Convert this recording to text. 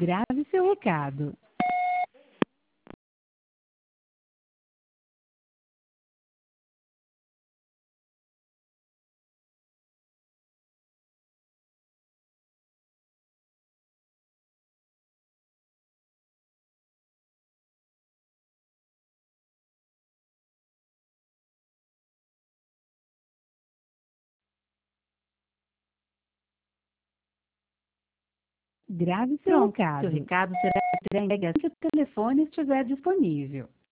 Grave seu recado. Grave seu Pronto, recado. seu recado será entregue assim que o telefone estiver disponível.